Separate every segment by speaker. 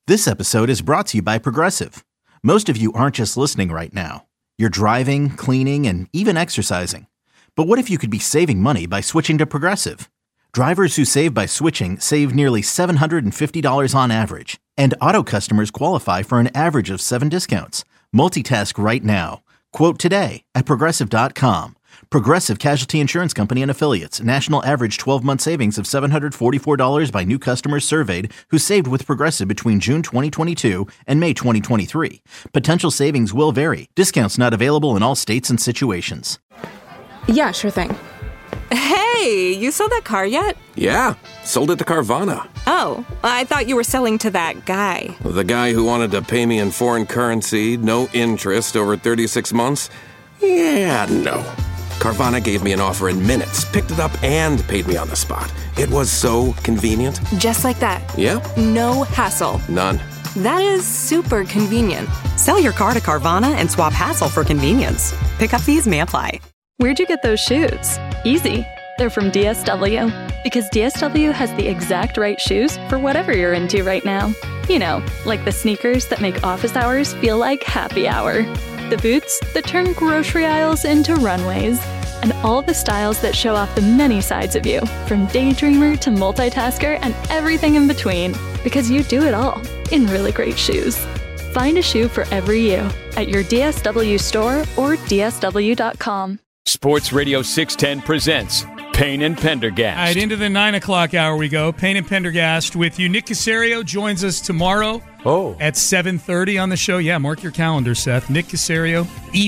Speaker 1: This episode is brought to you by Progressive. Most of you aren't just listening right now. You're driving, cleaning, and even exercising. But what if you could be saving money by switching to Progressive? Drivers who save by switching save nearly $750 on average. And auto customers qualify for an average of 7 discounts. Multitask right now. Quote today at Progressive.com. Progressive Casualty Insurance Company and Affiliates. National average 12-month savings of $744 by new customers surveyed who saved with Progressive between June 2022 and May 2023. Potential savings will vary. Discounts not available in all states and situations.
Speaker 2: Yeah, sure thing.
Speaker 3: Hey, you sold that car yet?
Speaker 4: Yeah, sold it to Carvana.
Speaker 3: Oh, I thought you were selling to that guy.
Speaker 4: The guy who wanted to pay me in foreign currency, no interest, over 36 months? Yeah, no. Carvana gave me an offer in minutes, picked it up, and paid me on the spot. It was so convenient.
Speaker 3: Just like that.
Speaker 4: Yep.
Speaker 3: No hassle.
Speaker 4: None.
Speaker 3: That is super convenient.
Speaker 5: Sell your car to Carvana and swap hassle for convenience. Pickup fees may apply.
Speaker 6: Where'd you get those shoes? Easy. They're from DSW. Because DSW has the exact right shoes for whatever you're into right now. You know, like the sneakers that make office hours feel like happy hour. The boots that turn grocery aisles into runways. And all the styles that show off the many sides of you, from daydreamer to multitasker and everything in between. Because you do it all in really great shoes. Find a shoe for every you at your DSW store or DSW.com.
Speaker 7: Sports Radio 610 presents Payne and Pendergast.
Speaker 8: All right, into the 9 o'clock hour we go. Payne and Pendergast with you. Nick Caserio joins us tomorrow at 7:30 on the show. Yeah, mark your calendar, Seth. Nick Caserio,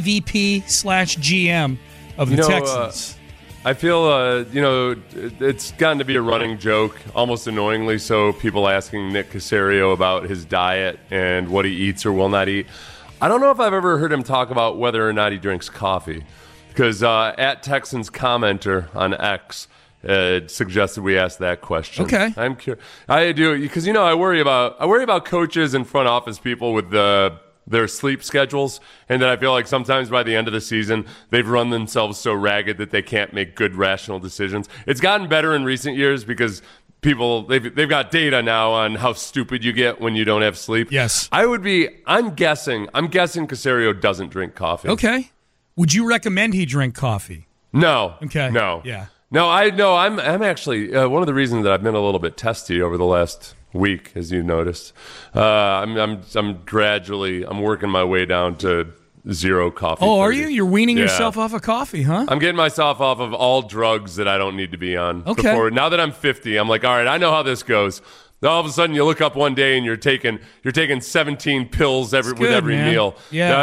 Speaker 8: EVP/GM of the Texans.
Speaker 9: I feel, it's gotten to be a running joke, almost annoyingly so, people asking Nick Caserio about his diet and what he eats or will not eat. I don't know if I've ever heard him talk about whether or not he drinks coffee. Because at Texans commenter on X suggested we ask that question.
Speaker 8: Okay,
Speaker 9: I'm curious. I do because I worry about coaches and front office people with their sleep schedules, and that I feel like sometimes by the end of the season they've run themselves so ragged that they can't make good rational decisions. It's gotten better in recent years because they've got data now on how stupid you get when you don't have sleep.
Speaker 8: Yes,
Speaker 9: I'm guessing Caserio doesn't drink coffee.
Speaker 8: Okay. Would you recommend he drink coffee?
Speaker 9: No.
Speaker 8: Okay.
Speaker 9: No.
Speaker 8: Yeah.
Speaker 9: No, I'm actually one of the reasons that I've been a little bit testy over the last week, as you noticed. I'm working my way down to zero coffee.
Speaker 8: Oh, 30. Are you? You're weaning yourself off of coffee, huh?
Speaker 9: I'm getting myself off of all drugs that I don't need to be on.
Speaker 8: Okay.
Speaker 9: Now that I'm 50, I'm like, all right, I know how this goes. All of a sudden, you look up one day and you're taking 17 pills with every meal.
Speaker 8: Yeah.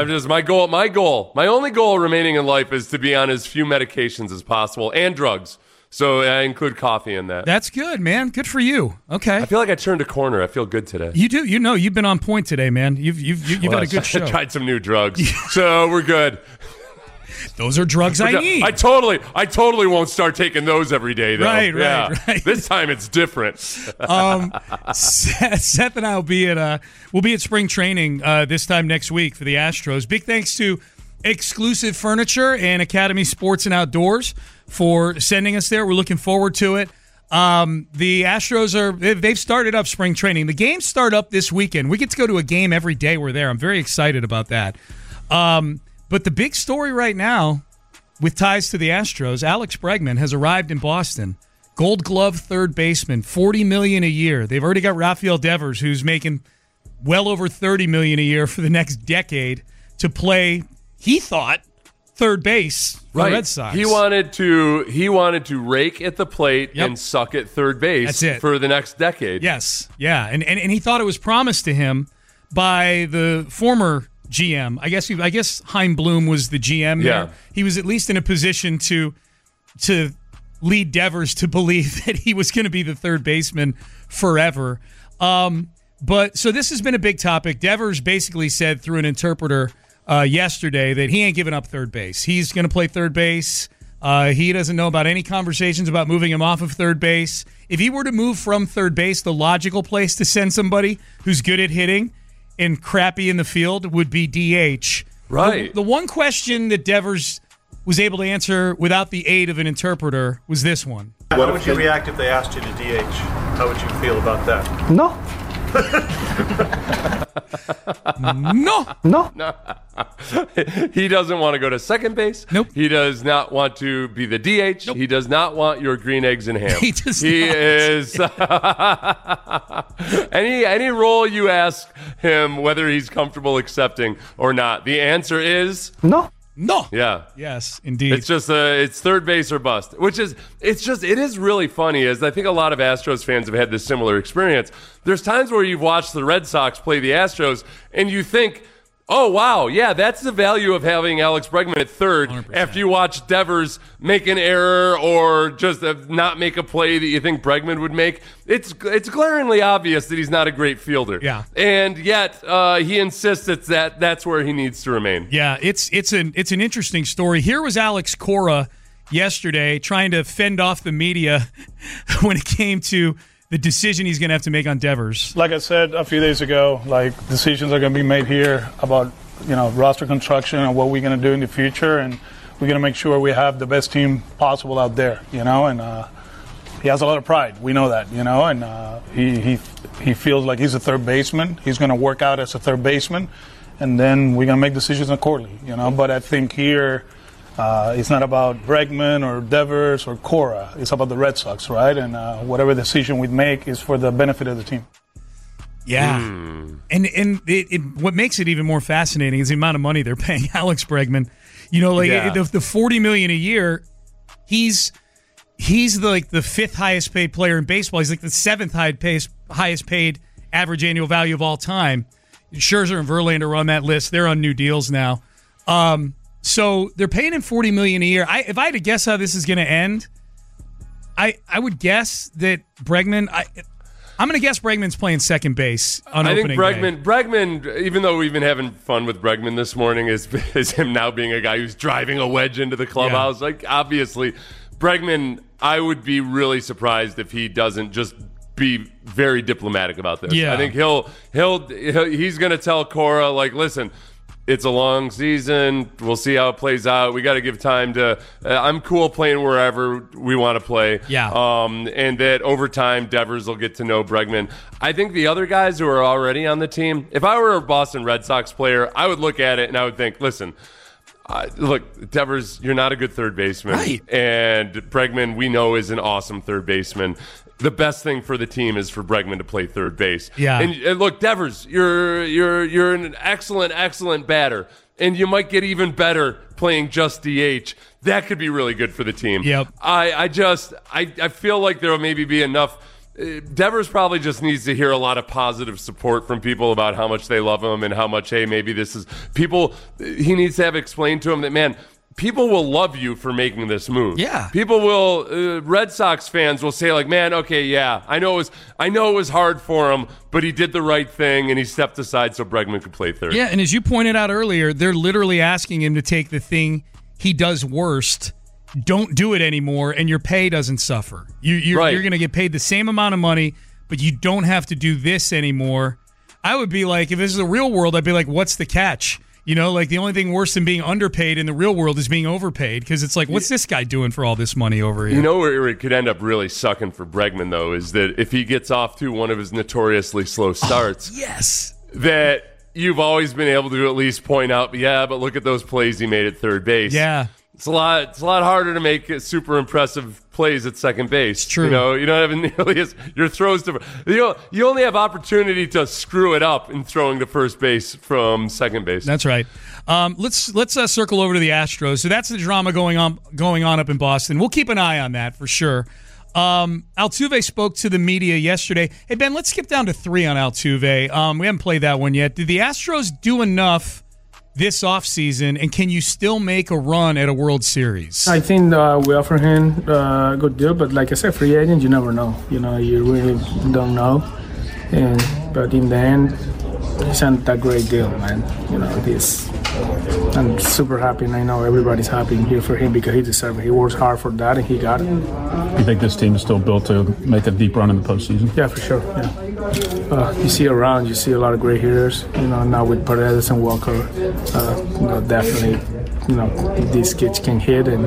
Speaker 9: My only goal remaining in life is to be on as few medications as possible and drugs. So I include coffee in that.
Speaker 8: That's good, man. Good for you. Okay.
Speaker 9: I feel like I turned a corner. I feel good today.
Speaker 8: You do. You've been on point today, man. You've had a good show.
Speaker 9: I tried some new drugs, so we're good.
Speaker 8: Those are drugs I need.
Speaker 9: I totally won't start taking those every day, though.
Speaker 8: Right.
Speaker 9: This time it's different.
Speaker 8: Seth and I will be at spring training this time next week for the Astros. Big thanks to Exclusive Furniture and Academy Sports and Outdoors for sending us there. We're looking forward to it. The Astros they've started up spring training. The games start up this weekend. We get to go to a game every day we're there. I'm very excited about that. But the big story right now, with ties to the Astros, Alex Bregman has arrived in Boston. Gold Glove third baseman, $40 million a year. They've already got Rafael Devers, who's making well over $30 million a year for the next decade to play. He thought third base for the Red Sox.
Speaker 9: He wanted to rake at the plate and suck at third base.
Speaker 8: That's it.
Speaker 9: For the next decade.
Speaker 8: Yes, yeah, and he thought it was promised to him by the former GM. I guess Chaim Bloom was the GM there.
Speaker 9: Yeah.
Speaker 8: He was at least in a position to lead Devers to believe that he was going to be the third baseman forever. But so this has been a big topic. Devers basically said through an interpreter yesterday that he ain't giving up third base. He's going to play third base. He doesn't know about any conversations about moving him off of third base. If he were to move from third base, the logical place to send somebody who's good at hitting and crappy in the field would be DH.
Speaker 9: Right.
Speaker 8: The one question that Devers was able to answer without the aid of an interpreter was this one.
Speaker 10: How would you react if they asked you to DH? How would you feel about that?
Speaker 11: No.
Speaker 8: No.
Speaker 9: He doesn't want to go to second base.
Speaker 8: Nope.
Speaker 9: He does not want to be the DH.
Speaker 8: Nope.
Speaker 9: He does not want your green eggs and ham.
Speaker 8: He does
Speaker 9: He
Speaker 8: not.
Speaker 9: is any role you ask him whether he's comfortable accepting or not. The answer is
Speaker 8: No.
Speaker 9: Yeah.
Speaker 8: Yes, indeed.
Speaker 9: It's just it's third base or bust, which is it is really funny, as I think a lot of Astros fans have had this similar experience. There's times where you've watched the Red Sox play the Astros and you think, oh, wow, yeah, that's the value of having Alex Bregman at third
Speaker 8: 100%.
Speaker 9: after you watch Devers make an error or just not make a play that you think Bregman would make. It's glaringly obvious that he's not a great fielder.
Speaker 8: Yeah.
Speaker 9: And yet he insists that's where he needs to remain.
Speaker 8: Yeah, it's an interesting story. Here was Alex Cora yesterday trying to fend off the media when it came to the decision he's going to have to make on Devers.
Speaker 10: Like I said a few days ago, decisions are going to be made here about roster construction and what we're going to do in the future, and we're going to make sure we have the best team possible out there. And he has a lot of pride. We know that. And he feels like he's a third baseman. He's going to work out as a third baseman, and then we're going to make decisions accordingly. But I think here. It's not about Bregman or Devers or Cora. It's about the Red Sox, right? And whatever decision we make is for the benefit of the team.
Speaker 8: Yeah. And what makes it even more fascinating is the amount of money they're paying Alex Bregman. The $40 million a year, he's the fifth highest paid player in baseball. He's like the seventh highest paid average annual value of all time. Scherzer and Verlander are on that list. They're on new deals now. So they're paying him $40 million a year. If I had to guess how this is going to end, I would guess that Bregman. I'm going to guess Bregman's playing second base on opening day.
Speaker 9: I think Bregman, even though we've been having fun with Bregman this morning, is him now being a guy who's driving a wedge into the clubhouse. Yeah. Obviously, Bregman. I would be really surprised if he doesn't just be very diplomatic about this.
Speaker 8: Yeah.
Speaker 9: I think he's going to tell Cora, listen. It's a long season. We'll see how it plays out. We got to give time to. I'm cool playing wherever we want to play.
Speaker 8: Yeah.
Speaker 9: And that over time, Devers will get to know Bregman. I think the other guys who are already on the team. If I were a Boston Red Sox player, I would look at it and I would think, listen. Look, Devers, you're not a good third baseman.
Speaker 8: Right.
Speaker 9: And Bregman, we know, is an awesome third baseman. The best thing for the team is for Bregman to play third base.
Speaker 8: Yeah.
Speaker 9: And look, Devers, you're an excellent batter, and you might get even better playing just DH. That could be really good for the team.
Speaker 8: Yep.
Speaker 9: I feel like there will maybe be enough. Devers probably just needs to hear a lot of positive support from people about how much they love him and how much, hey, maybe this is people. He needs to have explained to him that, man, people will love you for making this move.
Speaker 8: Yeah.
Speaker 9: People will. Red Sox fans will say, man, okay, yeah, I know it was hard for him, but he did the right thing and he stepped aside so Bregman could play third.
Speaker 8: Yeah, and as you pointed out earlier, they're literally asking him to take the thing he does worst. Don't do it anymore, and your pay doesn't suffer. You're going to get paid the same amount of money, but you don't have to do this anymore. I would be like, if this is the real world, I'd be like, what's the catch? The only thing worse than being underpaid in the real world is being overpaid, because it's like, what's this guy doing for all this money over here?
Speaker 9: Where it could end up really sucking for Bregman, though, is that if he gets off to one of his notoriously slow starts,
Speaker 8: yes,
Speaker 9: that you've always been able to at least point out, but look at those plays he made at third base.
Speaker 8: Yeah.
Speaker 9: It's a lot harder to make super impressive plays at second base.
Speaker 8: It's true.
Speaker 9: You don't have nearly as your throws to. You only have opportunity to screw it up in throwing to first base from second base.
Speaker 8: That's right. Let's circle over to the Astros. So that's the drama going on up in Boston. We'll keep an eye on that for sure. Altuve spoke to the media yesterday. Hey Ben, let's skip down to 3 on Altuve. We haven't played that one yet. Did the Astros do enough this offseason, and can you still make a run at a World Series?
Speaker 11: I think we offer him a good deal, but like I said, free agent, you never know. You really don't know. But in the end, it's not that great deal, man. I'm super happy, and I know everybody's happy here for him because he deserves it. He works hard for that, and he got it.
Speaker 12: You think this team is still built to make a deep run in the postseason?
Speaker 11: Yeah, for sure. Yeah. You see a lot of great hitters. Now with Paredes and Walker, definitely. These kids can hit, and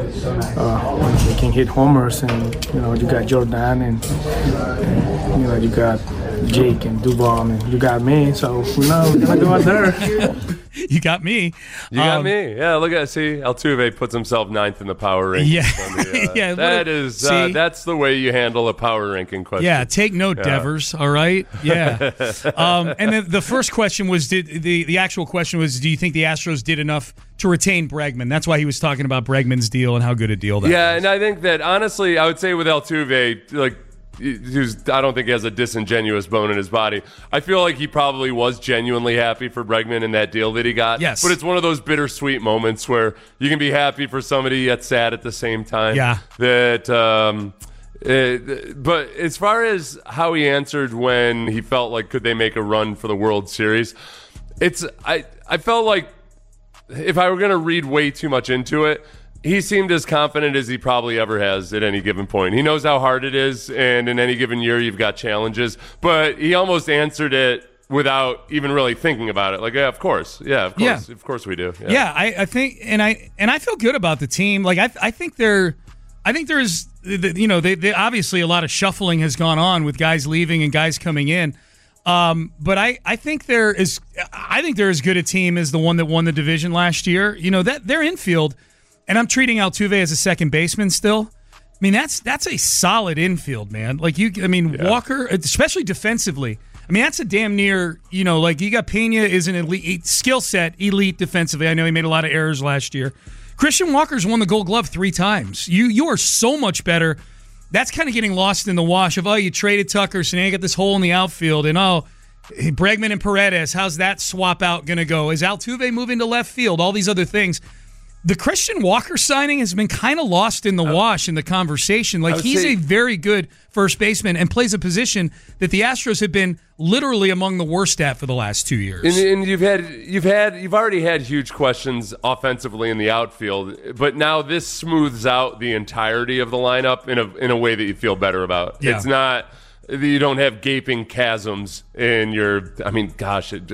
Speaker 11: they can hit homers. And you got Jordan, and you got Jake and Duval, and you got me. So we're gonna go out there.
Speaker 8: You got me.
Speaker 9: You got me. Yeah, look at see. Altuve puts himself 9th in the power ranking.
Speaker 8: Yeah, yeah.
Speaker 9: That's the way you handle a power ranking question.
Speaker 8: Yeah, take note, Devers. All right. Yeah. And then the first question was, the actual question was, do you think the Astros did enough to retain Bregman? That's why he was talking about Bregman's deal and how good a deal that was.
Speaker 9: Yeah, and I think that honestly, I would say with Altuve, like. I don't think he has a disingenuous bone in his body. I feel like he probably was genuinely happy for Bregman in that deal that he got.
Speaker 8: Yes.
Speaker 9: But it's one of those bittersweet moments where you can be happy for somebody yet sad at the same time.
Speaker 8: Yeah.
Speaker 9: But as far as how he answered when he felt like could they make a run for the World Series, I felt like if I were going to read way too much into it, he seemed as confident as he probably ever has at any given point. He knows how hard it is, and in any given year you've got challenges. But he almost answered it without even really thinking about it. Like, yeah, of course. Yeah, of course. Yeah. Of course we do.
Speaker 8: Yeah, I think, and I feel good about the team. Like, I think there's, they obviously a lot of shuffling has gone on with guys leaving and guys coming in. But I think they're as good a team as the one that won the division last year. You know, that their infield. And I'm treating Altuve as a second baseman still. I mean, that's a solid infield, man. Like Walker, especially defensively. I mean, that's a damn near, like you got Pena is an elite skill set, elite defensively. I know he made a lot of errors last year. Christian Walker's won the Gold Glove 3 times. You are so much better. That's kind of getting lost in the wash of, you traded Tucker, so now you got this hole in the outfield, and Bregman and Paredes, how's that swap out going to go? Is Altuve moving to left field? All these other things. The Christian Walker signing has been kind of lost in the wash in the conversation. Like, he's a very good first baseman and plays a position that the Astros have been literally among the worst at for the last 2 years.
Speaker 9: And you've already had huge questions offensively in the outfield, but now this smooths out the entirety of the lineup in a way that you feel better about. Yeah. It's not. You don't have gaping chasms in your. I mean, gosh, in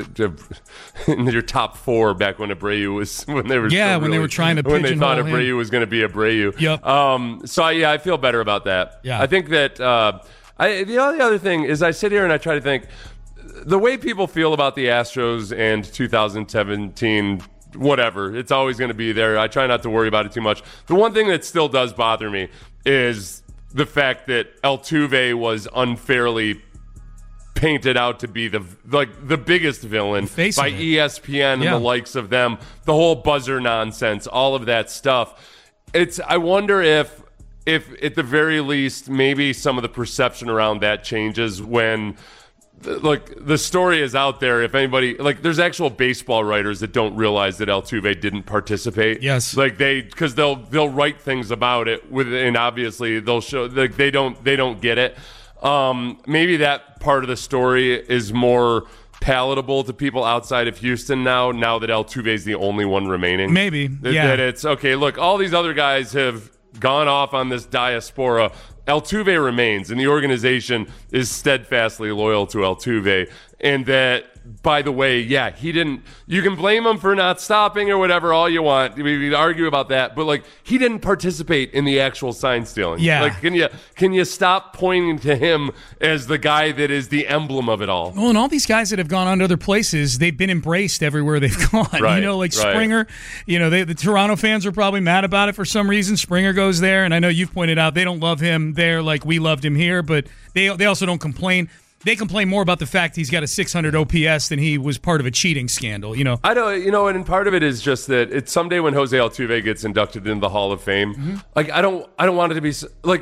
Speaker 9: your top 4 back when Abreu was when they were.
Speaker 8: Yeah, when they were trying to
Speaker 9: when they thought
Speaker 8: him.
Speaker 9: Abreu was going to be Abreu.
Speaker 8: Yep.
Speaker 9: So I feel better about that.
Speaker 8: Yeah.
Speaker 9: I think that the only other thing is I sit here and I try to think the way people feel about the Astros and 2017. Whatever, it's always going to be there. I try not to worry about it too much. The one thing that still does bother me is the fact that Altuve was unfairly painted out to be the biggest villain by ESPN and the likes of them. The whole buzzer nonsense, all of that stuff. I wonder if at the very least maybe some of the perception around that changes when the story is out there. If anybody, there's actual baseball writers that don't realize that Altuve didn't participate.
Speaker 8: Yes,
Speaker 9: because they'll write things about it and obviously they'll show they don't get it. Maybe that part of the story is more palatable to people outside of Houston now that Altuve is the only one remaining.
Speaker 8: Maybe,
Speaker 9: that it's okay. Look, all these other guys have gone off on this diaspora. Altuve remains, and the organization is steadfastly loyal to Altuve. And that, by the way, he didn't. You can blame him for not stopping or whatever, all you want. We can argue about that, but he didn't participate in the actual sign stealing.
Speaker 8: Yeah.
Speaker 9: Can you stop pointing to him as the guy that is the emblem of it all?
Speaker 8: Well, and all these guys that have gone on to other places, they've been embraced everywhere they've gone.
Speaker 9: Right,
Speaker 8: Springer. The Toronto fans are probably mad about it for some reason. Springer goes there, and I know you've pointed out they don't love him there like we loved him here, but they also don't complain. They complain more about the fact he's got a 600 OPS than he was part of a cheating scandal.
Speaker 9: I don't. And part of it is just that it's someday when Jose Altuve gets inducted into the Hall of Fame. Mm-hmm. I don't want it to be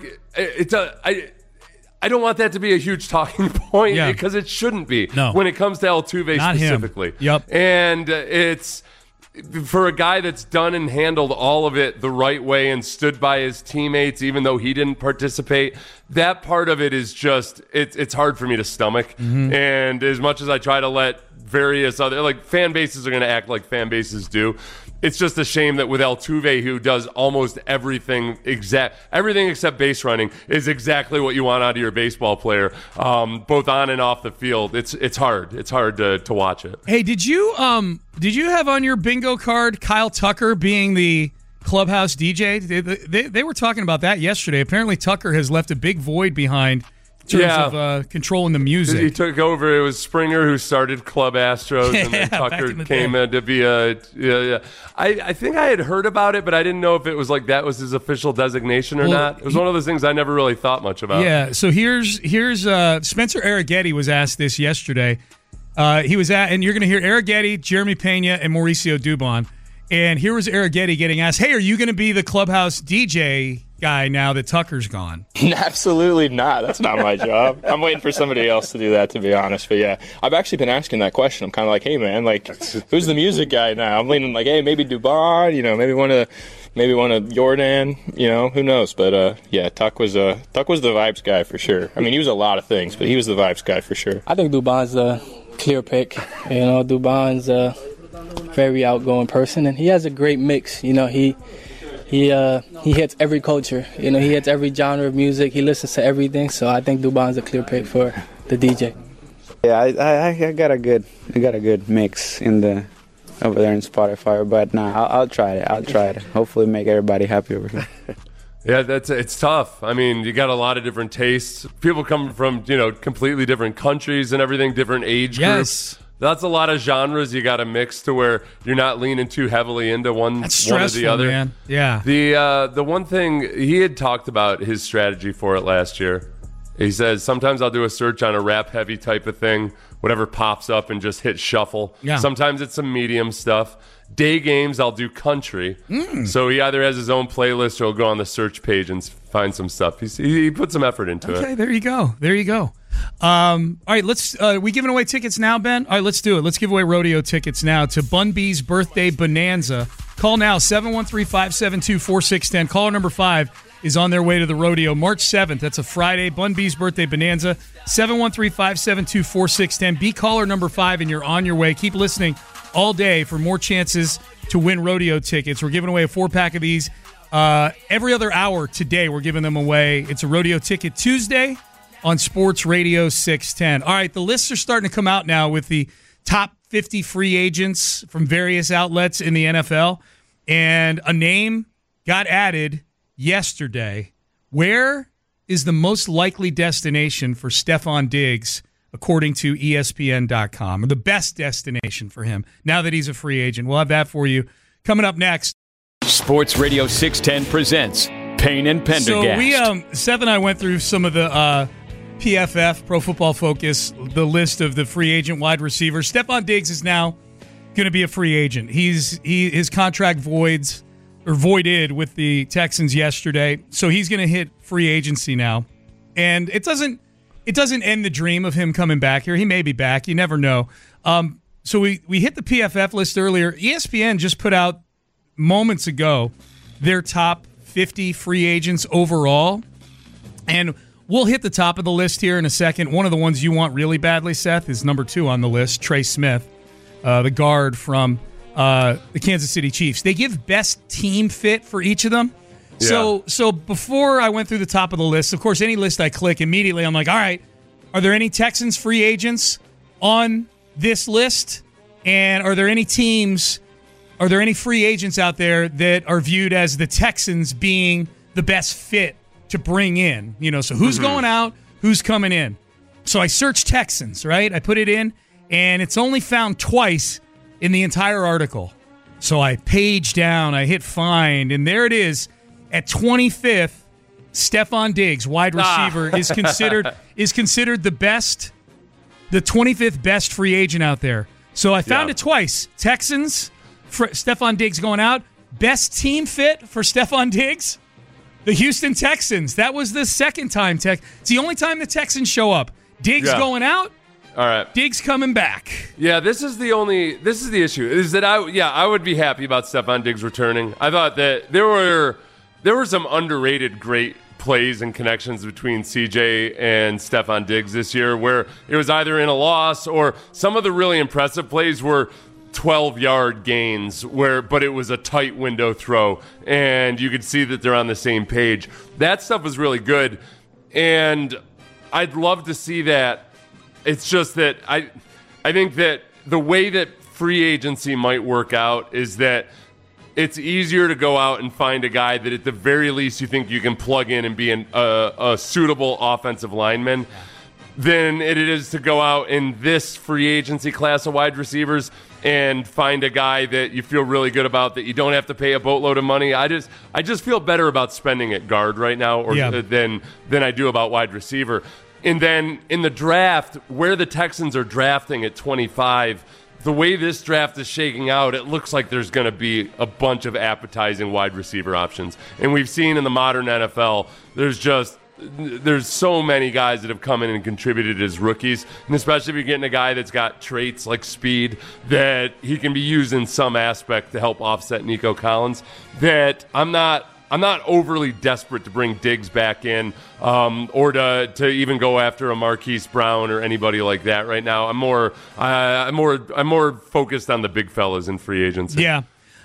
Speaker 9: I don't want that to be a huge talking point because it shouldn't be.
Speaker 8: No.
Speaker 9: When it comes to Altuve
Speaker 8: Not
Speaker 9: specifically.
Speaker 8: Him. Yep.
Speaker 9: And it's. For a guy that's done and handled all of it the right way and stood by his teammates even though he didn't participate, that part of it is just it's hard for me to stomach.
Speaker 8: Mm-hmm.
Speaker 9: And as much as I try to let various other fan bases are going to act like fan bases do, it's just a shame that with Altuve, who does almost everything except base running, is exactly what you want out of your baseball player, both on and off the field. It's hard. It's hard to watch it.
Speaker 8: Hey, did you have on your bingo card Kyle Tucker being the clubhouse DJ? They were talking about that yesterday. Apparently, Tucker has left a big void behind in terms of controlling the music.
Speaker 9: He took over. It was Springer who started Club Astros, and then Tucker came in to be I think I had heard about it, but I didn't know if it was like that was his official designation or not. It was one of those things I never really thought much about.
Speaker 8: Yeah, so here's Spencer Arrighetti was asked this yesterday. He was and you're going to hear Arrighetti, Jeremy Pena, and Mauricio Dubon. And here was Arrighetti getting asked, hey, are you going to be the clubhouse DJ guy now that Tucker's gone?
Speaker 13: Absolutely not. That's not my job. I'm waiting for somebody else to do that, to be honest. But yeah, I've actually been asking that question. I'm kind of like, hey man, like, who's the music guy now? I'm leaning like, hey, maybe Dubon, maybe one of Jordan, who knows? But yeah, Tuck was the vibes guy for sure. I mean, he was a lot of things, but he was the vibes guy for sure.
Speaker 11: I think Dubon's a clear pick. Dubon's a very outgoing person, and he has a great mix. He hits every culture. He hits every genre of music. He listens to everything. So I think Dubon's a clear pick for the DJ.
Speaker 14: Yeah, I got a good mix over there in Spotify. But I'll try it. Hopefully, make everybody happy over here.
Speaker 9: Yeah, it's tough. I mean, you got a lot of different tastes. People come from completely different countries and everything, different age groups. That's a lot of genres you got to mix to where you're not leaning too heavily into one or the other.
Speaker 8: Man. Yeah.
Speaker 9: The one thing he had talked about his strategy for it last year. He says sometimes I'll do a search on a rap heavy type of thing, whatever pops up, and just hit shuffle. Yeah. Sometimes it's some medium stuff. Day games I'll do country. So he either has his own playlist or he'll go on the search page and find some stuff. He put some effort into it.
Speaker 8: Okay, there you go. All right, let's. We giving away tickets now, Ben? All right, let's do it. Let's give away rodeo tickets now to Bun B's birthday bonanza. Call now 713-572-4610. Caller number 5 is on their way to the rodeo March 7th. That's a Friday. Bun B's birthday bonanza 713-572-4610. Be caller number 5 and you're on your way. Keep listening all day for more chances to win rodeo tickets. We're giving away a 4-pack of these every other hour today. We're giving them away. It's a Rodeo Ticket Tuesday on Sports Radio 610. All right, the lists are starting to come out now with the top 50 free agents from various outlets in the NFL, and a name got added yesterday. Where is the most likely destination for Stefon Diggs, according to ESPN.com, or the best destination for him now that he's a free agent? We'll have that for you coming up next.
Speaker 7: Sports Radio 610 presents Payne and Pendergast.
Speaker 8: So Seth and I went through some of the PFF, Pro Football Focus, the list of the free agent wide receivers. Stefon Diggs is now going to be a free agent. His contract voided with the Texans yesterday, so he's going to hit free agency now. And it doesn't end the dream of him coming back here. He may be back. You never know. So we hit the PFF list earlier. ESPN just put out moments ago their top 50 free agents overall, and we'll hit the top of the list here in a second. One of the ones you want really badly, Seth, is number 2 on the list, Trey Smith, the guard from the Kansas City Chiefs. They give best team fit for each of them. Yeah. So before I went through the top of the list, of course, any list I click, immediately I'm like, all right, are there any Texans free agents on this list? And are there any free agents out there that are viewed as the Texans being the best fit to bring in? So who's going out, who's coming in? So I searched Texans, right? I put it in, and it's only found twice in the entire article. So I page down, I hit find, and there it is. At 25th, Stefon Diggs, wide receiver, is considered the 25th best free agent out there. So I found it twice. Texans, Stefon Diggs going out. Best team fit for Stefon Diggs, the Houston Texans. That was the second time. It's the only time the Texans show up. Diggs going out.
Speaker 9: All right.
Speaker 8: Diggs coming back.
Speaker 9: Yeah, this is the issue, is that I would be happy about Stefon Diggs returning. I thought that there were some underrated great plays and connections between CJ and Stefon Diggs this year, where it was either in a loss or some of the really impressive plays were 12-yard gains, but it was a tight window throw, and you could see that they're on the same page. That stuff was really good, and I'd love to see that. It's just that I think that the way that free agency might work out is that it's easier to go out and find a guy that at the very least you think you can plug in and be a suitable offensive lineman than it is to go out in this free agency class of wide receivers and find a guy that you feel really good about that you don't have to pay a boatload of money. I just feel better about spending at guard right now than I do about wide receiver. And then in the draft, where the Texans are drafting at 25, the way this draft is shaking out, it looks like there's going to be a bunch of appetizing wide receiver options. And we've seen in the modern NFL, there's so many guys that have come in and contributed as rookies, and especially if you're getting a guy that's got traits like speed that he can be used in some aspect to help offset Nico Collins, that I'm not overly desperate to bring Diggs back in or to even go after a Marquise Brown or anybody like that right now. I'm more focused on the big fellas in free agency.
Speaker 8: Yeah.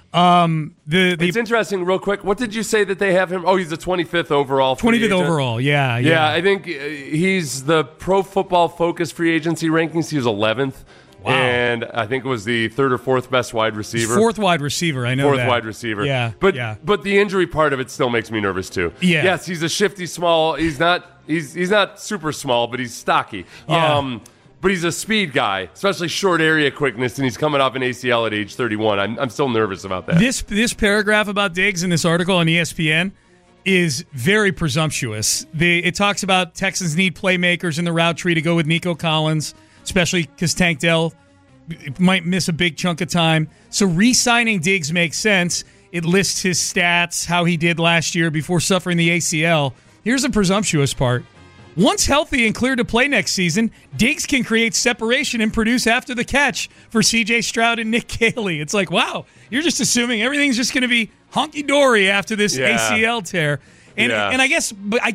Speaker 9: It's interesting, real quick. What did you say that they have him? Oh, he's the 25th overall.
Speaker 8: 25th overall, yeah.
Speaker 9: I think he's the Pro Football Focus free agency rankings. He was 11th. Wow. And I think it was the third or fourth best wide receiver.
Speaker 8: Fourth wide receiver, I know
Speaker 9: Fourth
Speaker 8: that.
Speaker 9: wide receiver.
Speaker 8: Yeah.
Speaker 9: But the injury part of it still makes me nervous too.
Speaker 8: Yeah.
Speaker 9: Yes, he's a shifty small. He's not super small, but he's stocky.
Speaker 8: Yeah.
Speaker 9: But he's a speed guy, especially short area quickness, and he's coming off an ACL at age 31. I'm still nervous about that.
Speaker 8: This paragraph about Diggs in this article on ESPN is very presumptuous. It talks about Texans need playmakers in the route tree to go with Nico Collins, especially because Tank Dell might miss a big chunk of time. So re-signing Diggs makes sense. It lists his stats, how he did last year before suffering the ACL. Here's the presumptuous part. Once healthy and cleared to play next season, Diggs can create separation and produce after the catch for C.J. Stroud and Nick Caley. It's like, wow, you're just assuming everything's just going to be hunky-dory after this ACL tear. And I guess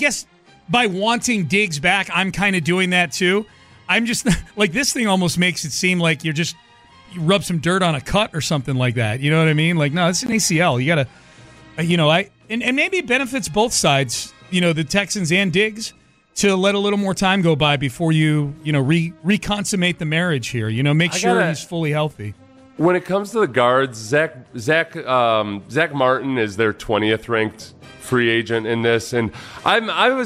Speaker 8: by wanting Diggs back, I'm kind of doing that too. I'm just like, this thing almost makes it seem like you rub some dirt on a cut or something like that. You know what I mean? Like, no, it's an ACL. You got to, and maybe it benefits both sides, the Texans and Diggs, to let a little more time go by before you reconsummate the marriage here. Make sure he's fully healthy.
Speaker 9: When it comes to the guards, Zach Martin is their 20th ranked free agent in this, and I'm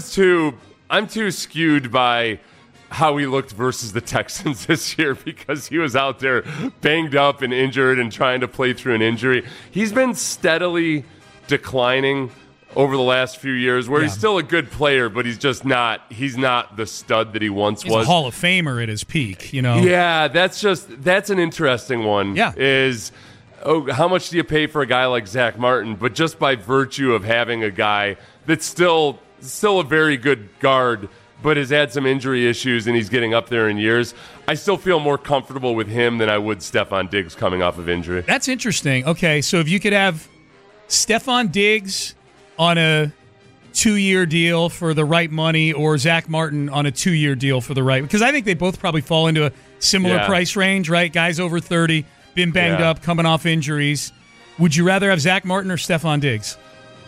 Speaker 9: too skewed by how he looked versus the Texans this year because he was out there banged up and injured and trying to play through an injury. He's been steadily declining over the last few years, where he's still a good player, but he's not the stud that he once was.
Speaker 8: He's a Hall of Famer at his peak,
Speaker 9: Yeah, that's an interesting one.
Speaker 8: Yeah.
Speaker 9: How much do you pay for a guy like Zach Martin? But just by virtue of having a guy that's still a very good guard, but has had some injury issues and he's getting up there in years, I still feel more comfortable with him than I would Stephon Diggs coming off of injury.
Speaker 8: That's interesting. Okay, so if you could have Stephon Diggs on a 2-year deal for the right money or Zach Martin on a 2-year deal for the right, because I think they both probably fall into a similar price range, right? Guys over 30, been banged up, coming off injuries. Would you rather have Zach Martin or Stephon Diggs?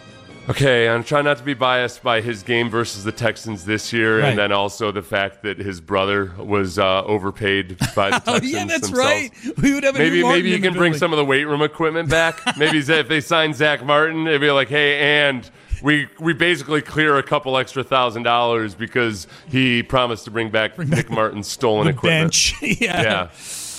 Speaker 9: Okay, I'm trying not to be biased by his game versus the Texans this year,
Speaker 8: right,
Speaker 9: and then also the fact that his brother was overpaid by the Texans
Speaker 8: yeah, that's
Speaker 9: themselves.
Speaker 8: right. We would have a
Speaker 9: maybe
Speaker 8: you
Speaker 9: can bring some of the weight room equipment back. Maybe if they sign Zach Martin, they'd be like, hey, and we basically clear a couple extra $1,000 because he promised to bring back Nick Martin's stolen equipment.
Speaker 8: Bench. yeah.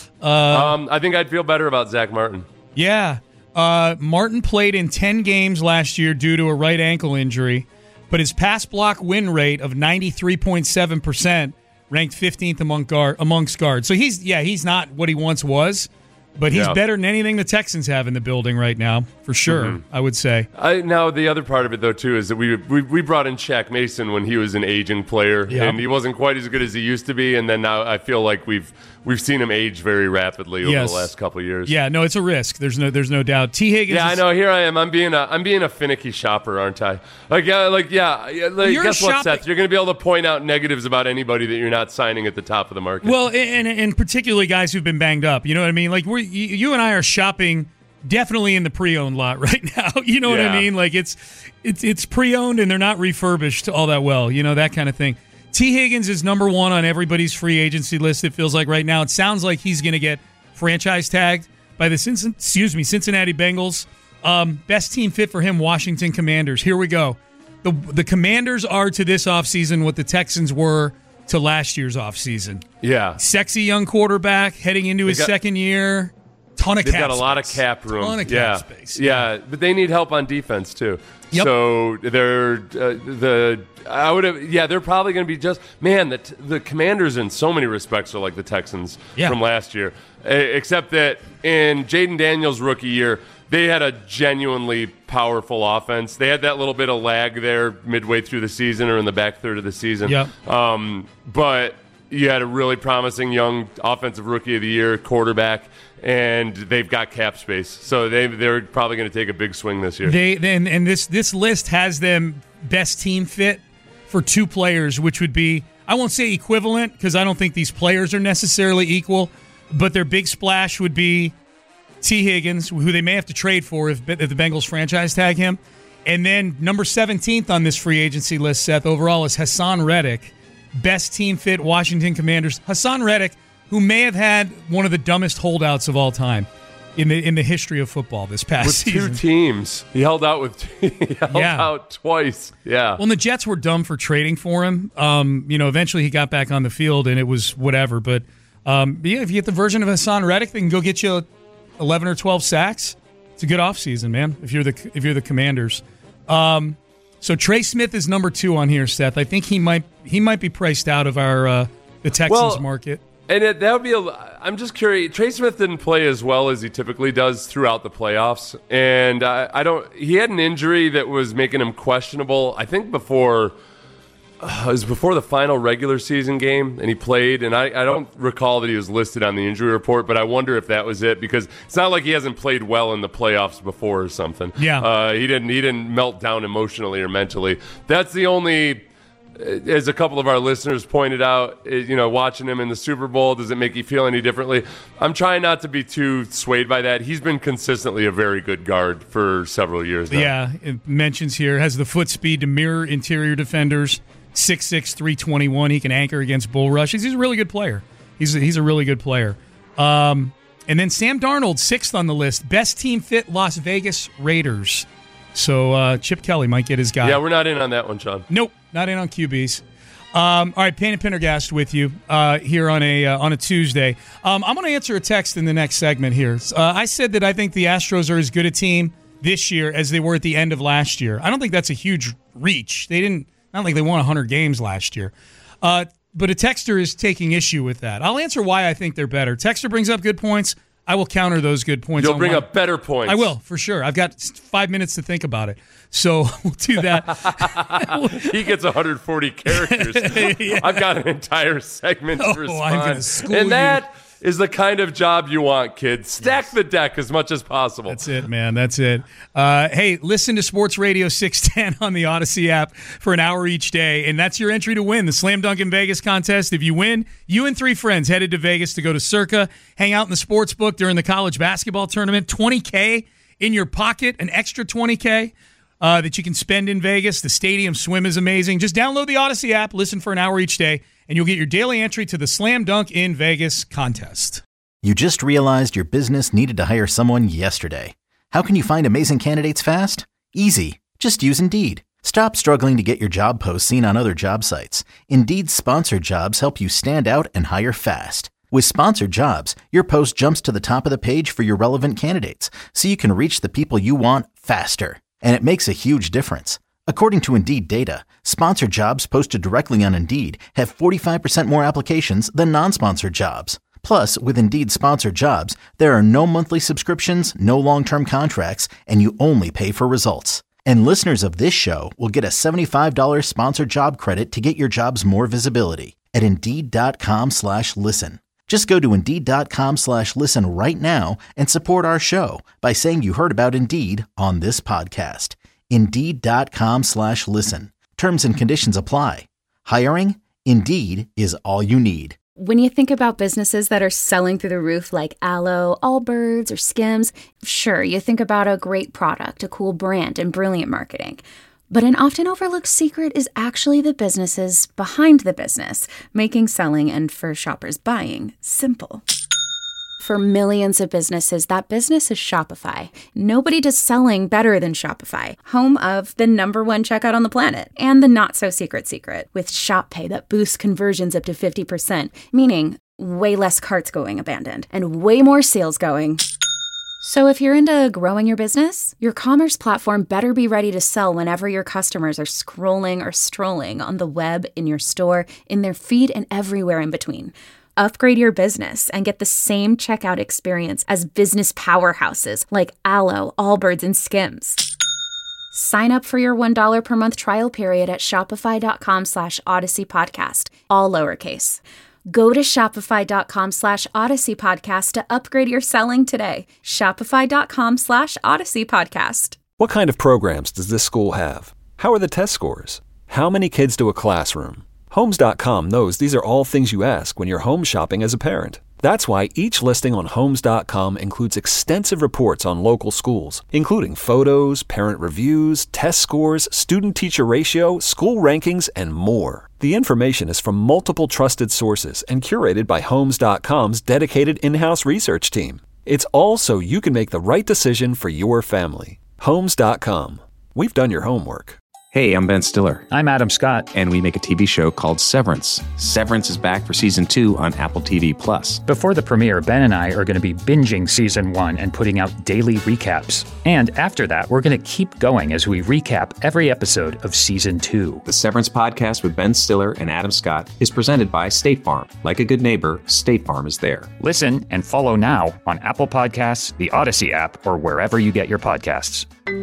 Speaker 9: I think I'd feel better about Zach Martin.
Speaker 8: Yeah. Martin played in 10 games last year due to a right ankle injury, but his pass block win rate of 93.7% ranked 15th amongst guards. So he's not what he once was, but he's better than anything the Texans have in the building right now, for sure, I would say.
Speaker 9: Now, the other part of it, though, too, is that we brought in Shaq Mason when he was an aging player, and he wasn't quite as good as he used to be, and then now I feel like we've seen him age very rapidly over the last couple of years.
Speaker 8: Yeah, no, it's a risk. There's no doubt. T. Higgins.
Speaker 9: Yeah, I know. Here I am. I'm being a finicky shopper, aren't I? Guess what, Seth? You're going to be able to point out negatives about anybody that you're not signing at the top of the market.
Speaker 8: Well, and particularly guys who've been banged up. You know what I mean? Like you and I are shopping definitely in the pre-owned lot right now. You know what I mean? Like it's pre-owned and they're not refurbished all that well. You know, that kind of thing. T. Higgins is number one on everybody's free agency list, it feels like right now. It sounds like he's going to get franchise tagged by the Cincinnati Bengals Best team fit for him, Washington Commanders. Here we go. The Commanders are to this offseason what the Texans were to last year's offseason.
Speaker 9: Yeah.
Speaker 8: Sexy young quarterback heading into his second year. Ton of cap space.
Speaker 9: They've got a lot of cap room.
Speaker 8: Ton of cap space.
Speaker 9: Yeah, but they need help on defense too.
Speaker 8: Yep.
Speaker 9: So they're they're probably going to be just the Commanders in so many respects are like the Texans from last year, except that in Jaden Daniels' rookie year, they had a genuinely powerful offense. They had that little bit of lag there midway through the season or in the back third of the season.
Speaker 8: Yep.
Speaker 9: But you had a really promising young offensive rookie of the year quarterback, and they've got cap space. So they're probably going to take a big swing this year.
Speaker 8: This list has them best team fit for two players, which would be, I won't say equivalent because I don't think these players are necessarily equal, but their big splash would be T. Higgins, who they may have to trade for if the Bengals franchise tag him. And then number 17th on this free agency list, Seth, overall is Hassan Reddick. Best team fit, Washington Commanders. Hassan Reddick, who may have had one of the dumbest holdouts of all time in the history of football this past season.
Speaker 9: With two teams. He held out out twice. Yeah.
Speaker 8: Well, and the Jets were dumb for trading for him. Eventually he got back on the field and it was whatever. But if you get the version of Hassan Reddick, they can go get you 11 or 12 sacks. It's a good offseason, man, if you're the Commanders. So Trey Smith is number 2 on here, Seth. I think he might be priced out of the Texans market.
Speaker 9: And that would be I'm just curious. Trey Smith didn't play as well as he typically does throughout the playoffs, and he had an injury that was making him questionable. I think before the final regular season game, and he played. And I don't recall that he was listed on the injury report, but I wonder if that was it, because it's not like he hasn't played well in the playoffs before or something.
Speaker 8: Yeah,
Speaker 9: he didn't melt down emotionally or mentally. That's the only. As a couple of our listeners pointed out, watching him in the Super Bowl, does it make you feel any differently? I'm trying not to be too swayed by that. He's been consistently a very good guard for several years now.
Speaker 8: Yeah, it mentions here, has the foot speed to mirror interior defenders, 6'6", 321. He can anchor against bull rushes. He's a really good player. He's a really good player. And then Sam Darnold, 6th on the list. Best team fit, Las Vegas Raiders. So Chip Kelly might get his guy.
Speaker 9: Yeah, we're not in on that one, Sean.
Speaker 8: Nope, not in on QBs. All right, Payne and Pendergast with you here on a Tuesday. I'm going to answer a text in the next segment here. I said that I think the Astros are as good a team this year as they were at the end of last year. I don't think that's a huge reach. Not like they won 100 games last year. But a texter is taking issue with that. I'll answer why I think they're better. Texter brings up good points. I will counter those good points.
Speaker 9: You'll bring up better points.
Speaker 8: I will, for sure. I've got 5 minutes to think about it. So we'll do that.
Speaker 9: He gets 140 characters. Yeah. I've got an entire segment to respond.
Speaker 8: I'm going to school
Speaker 9: and that is the kind of job you want, kids. Stack the deck as much as possible.
Speaker 8: That's it, man. That's it. Hey, listen to Sports Radio 610 on the Odyssey app for an hour each day, and that's your entry to win the Slam Dunk in Vegas contest. If you win, you and 3 friends headed to Vegas to go to Circa, hang out in the sports book during the college basketball tournament, $20K in your pocket, an extra $20K that you can spend in Vegas. The stadium swim is amazing. Just download the Odyssey app, listen for an hour each day, and you'll get your daily entry to the Slam Dunk in Vegas contest.
Speaker 1: You just realized your business needed to hire someone yesterday. How can you find amazing candidates fast? Easy. Just use Indeed. Stop struggling to get your job posts seen on other job sites. Indeed's sponsored jobs help you stand out and hire fast. With sponsored jobs, your post jumps to the top of the page for your relevant candidates, so you can reach the people you want faster. And it makes a huge difference. According to Indeed data, sponsored jobs posted directly on Indeed have 45% more applications than non-sponsored jobs. Plus, with Indeed sponsored jobs, there are no monthly subscriptions, no long-term contracts, and you only pay for results. And listeners of this show will get a $75 sponsored job credit to get your jobs more visibility at Indeed.com/listen. Just go to Indeed.com/listen right now and support our show by saying you heard about Indeed on this podcast. Indeed.com/listen. Terms and conditions apply. Hiring? Indeed is all you need.
Speaker 15: When you think about businesses that are selling through the roof like Aloe, Allbirds, or Skims, sure, you think about a great product, a cool brand, and brilliant marketing. But an often overlooked secret is actually the businesses behind the business, making selling and for shoppers buying simple. For millions of businesses, that business is Shopify. Nobody does selling better than Shopify, home of the #1 checkout on the planet and the not-so-secret with Shop Pay that boosts conversions up to 50%, meaning way less carts going abandoned and way more sales going. So if you're into growing your business, your commerce platform better be ready to sell whenever your customers are scrolling or strolling on the web, in your store, in their feed, and everywhere in between. Upgrade your business and get the same checkout experience as business powerhouses like Alo, Allbirds, and Skims. Sign up for your $1 per month trial period at shopify.com/Odyssey Podcast, all lowercase. Go to shopify.com/Odyssey Podcast to upgrade your selling today. Shopify.com/Odyssey Podcast.
Speaker 16: What kind of programs does this school have? How are the test scores? How many kids do a classroom? Homes.com knows these are all things you ask when you're home shopping as a parent. That's why each listing on Homes.com includes extensive reports on local schools, including photos, parent reviews, test scores, student-teacher ratio, school rankings, and more. The information is from multiple trusted sources and curated by Homes.com's dedicated in-house research team. It's all so you can make the right decision for your family. Homes.com. We've done your homework.
Speaker 17: Hey, I'm Ben Stiller. I'm Adam Scott. And we make a TV show called Severance. Severance is back for Season 2 on Apple TV+.
Speaker 18: Before the premiere, Ben and I are going to be binging Season 1 and putting out daily recaps. And after that, we're going to keep going as we recap every episode of Season 2.
Speaker 17: The Severance podcast with Ben Stiller and Adam Scott is presented by State Farm. Like a good neighbor, State Farm is there.
Speaker 18: Listen and follow now on Apple Podcasts, the Odyssey app, or wherever you get your podcasts.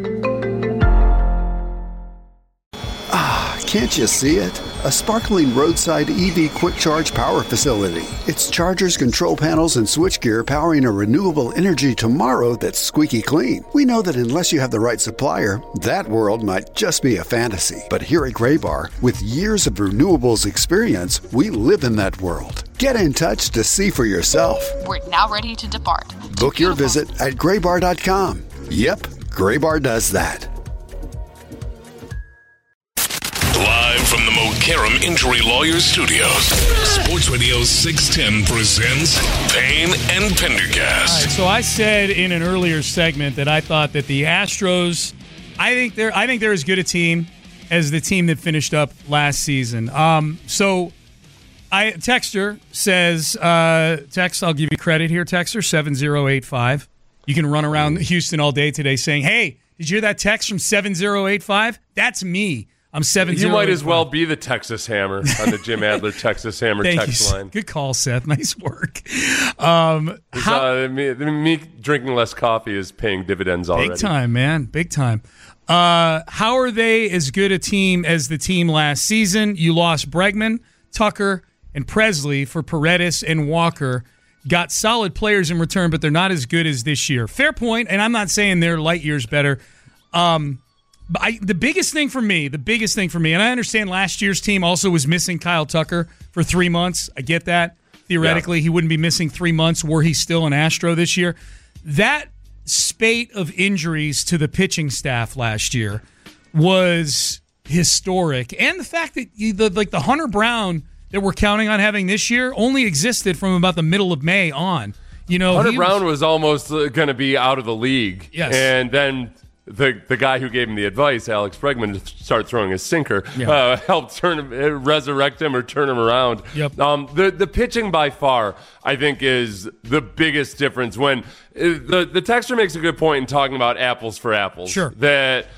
Speaker 19: Can't you see it? A sparkling roadside EV quick charge power facility. It's chargers, control panels, and switchgear powering a renewable energy tomorrow that's squeaky clean. We know that unless you have the right supplier, that world might just be a fantasy. But here at Graybar, with years of renewables experience, we live in that world. Get in touch to see for yourself.
Speaker 20: We're now ready to depart.
Speaker 19: Book your visit at graybar.com. Yep, Graybar does that.
Speaker 21: Live from the Mokaram Injury Lawyers Studios, Sports Radio 610 presents Payne and Pendergast.
Speaker 8: All right, so I said in an earlier segment that I thought that the Astros, I think they're as good a team as the team that finished up last season. Texter says, Tex, I'll give you credit here, Texter, 7085. You can run around Houston all day today saying, hey, did you hear that text from 7085? That's me. I'm 7085.
Speaker 9: You might as well be the Texas Hammer on the Jim Adler Texas Hammer text line.
Speaker 8: Good call, Seth. Nice work.
Speaker 9: Me drinking less coffee is paying dividends already.
Speaker 8: Big time, man. Big time. How are they as good a team as the team last season? You lost Bregman, Tucker, and Presley for Paredes and Walker. Got solid players in return, but they're not as good as this year. Fair point, and I'm not saying they're light years better. But the biggest thing for me, and I understand last year's team also was missing Kyle Tucker for 3 months. I get that. Theoretically, He wouldn't be missing 3 months were he still an Astro this year. That spate of injuries to the pitching staff last year was historic. And the fact that the Hunter Brown that we're counting on having this year only existed from about the middle of May on.
Speaker 9: Hunter Brown was almost going to be out of the league.
Speaker 8: Yes.
Speaker 9: And then the guy who gave him the advice, Alex Bregman, to start throwing his sinker, helped resurrect him or turn him around.
Speaker 8: Yep.
Speaker 9: The pitching by far, I think, is the biggest difference. When the texter makes a good point in talking about apples for apples.
Speaker 8: Sure.
Speaker 9: But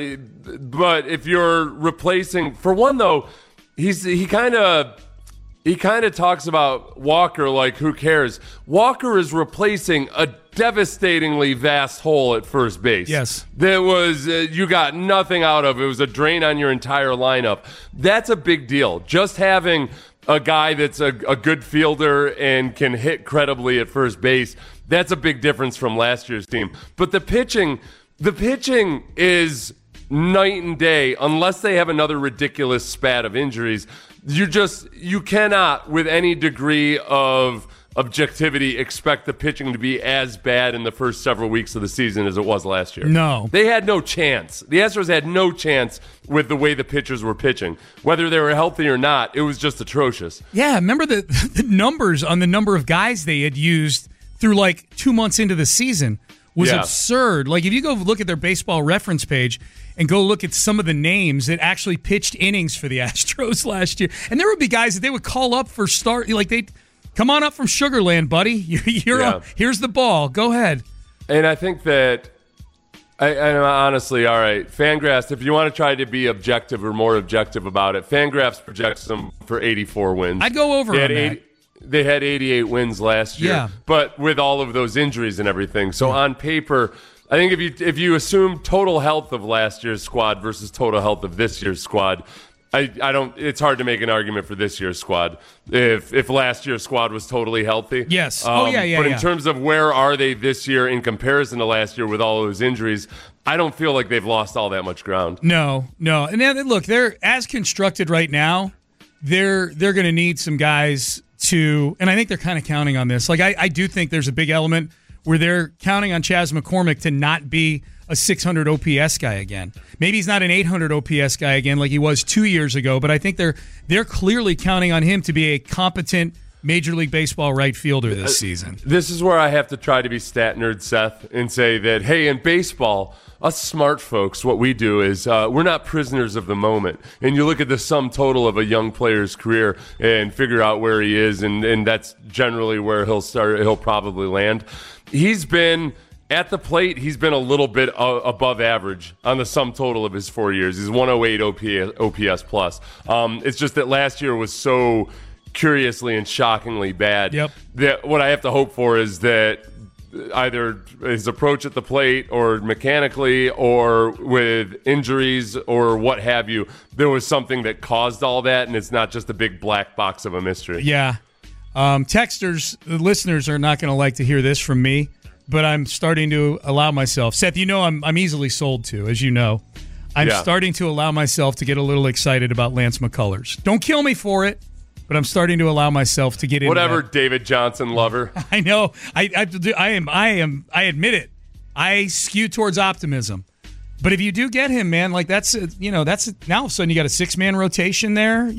Speaker 9: if you're replacing, for one though, he kind of talks about Walker like, who cares? Walker is replacing a devastatingly vast hole at first base.
Speaker 8: Yes.
Speaker 9: There was, you got nothing out of it. It was a drain on your entire lineup. That's a big deal. Just having a guy that's a good fielder and can hit credibly at first base, that's a big difference from last year's team. But the pitching is night and day unless they have another ridiculous spat of injuries. You cannot, with any degree of objectivity, expect the pitching to be as bad in the first several weeks of the season as it was last year.
Speaker 8: No.
Speaker 9: They had no chance. The Astros had no chance with the way the pitchers were pitching. Whether they were healthy or not, it was just atrocious.
Speaker 8: Yeah, remember the numbers on the number of guys they had used through like 2 months into the season was absurd. Like if you go look at their baseball reference page and go look at some of the names that actually pitched innings for the Astros last year, and there would be guys that they would call up for start, like they'd come on up from Sugar Land, buddy. You're up. Here's the ball. Go ahead.
Speaker 9: And I think that, I honestly, all right, Fangraphs, if you want to try to be objective or more objective about it, Fangraphs projects them for 84 wins.
Speaker 8: I'd go over on that.
Speaker 9: They had 88 wins last year, but with all of those injuries and everything. So on paper, I think if you assume total health of last year's squad versus total health of this year's squad, I don't. It's hard to make an argument for this year's squad if last year's squad was totally healthy.
Speaker 8: Yes.
Speaker 9: But in terms of where are they this year in comparison to last year with all those injuries, I don't feel like they've lost all that much ground.
Speaker 8: No. And then, look, they're as constructed right now. They're going to need some guys to, and I think they're kind of counting on this. Like I do think there's a big element where they're counting on Chas McCormick to not be a 600 OPS guy again. Maybe he's not an 800 OPS guy again like he was 2 years ago, but I think they're clearly counting on him to be a competent Major League Baseball right fielder this season.
Speaker 9: This is where I have to try to be stat nerd, Seth, and say that, hey, in baseball, us smart folks, what we do is we're not prisoners of the moment. And you look at the sum total of a young player's career and figure out where he is, and that's generally where he'll probably land. He's been at the plate, he's been a little bit above average on the sum total of his 4 years. He's 108 OPS plus. It's just that last year was so curiously and shockingly bad. That what I have to hope for is that either his approach at the plate or mechanically or with injuries or what have you, there was something that caused all that, and it's not just a big black box of a mystery.
Speaker 8: Yeah. Texters, listeners are not going to like to hear this from me, but I'm starting to allow myself. Seth, you know I'm easily sold to, as you know. I'm starting to allow myself to get a little excited about Lance McCullers. Don't kill me for it, but I'm starting to allow myself to get into
Speaker 9: whatever,
Speaker 8: that.
Speaker 9: David Johnson lover.
Speaker 8: I know. I admit it. I skew towards optimism. But if you do get him, man, like that's now all of a sudden you got a 6-man rotation there.